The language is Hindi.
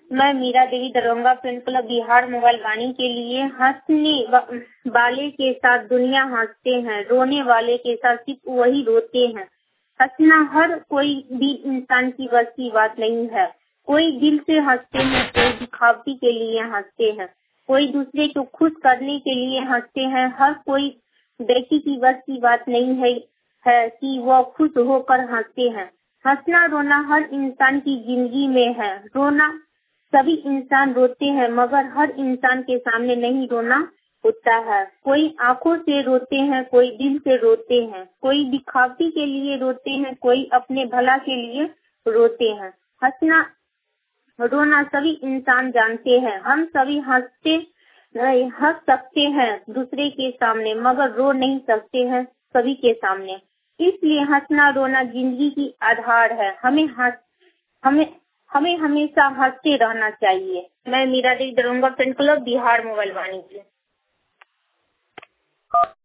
मैं Meera Devi Darbhanga friend club Bihar mobile Vani के लिए हंसने वाले के साथ दुनिया हंसते हैं, रोने वाले के साथ सिर्फ वही रोते हैं। हंसना हर कोई भी इंसान की बस की बात नहीं है। कोई दिल से हंसते हैं, कोई दिखावटी के लिए हंसते हैं, कोई दूसरे को खुश करने के लिए हंसते हैं। हर कोई व्यक्ति की बस की बात नहीं है कि वह खुश होकर हंसते हैं। हंसना रोना हर इंसान की जिंदगी में है। रोना सभी इंसान रोते हैं, मगर हर इंसान के सामने नहीं रोना होता है। कोई आंखों से रोते हैं, कोई दिल से रोते हैं, कोई दिखावटी के लिए रोते हैं, कोई अपने भला के लिए रोते हैं। हंसना रोना सभी इंसान जानते हैं। हम सभी हंस सकते हैं दूसरे के सामने, मगर रो नहीं सकते हैं सभी के सामने। इसलिए हंसना रोना जिंदगी की आधार है। हमें हमेशा हंसते रहना चाहिए। मैं Meera Devi Darbhanga friend club Bihar mobile Vani की।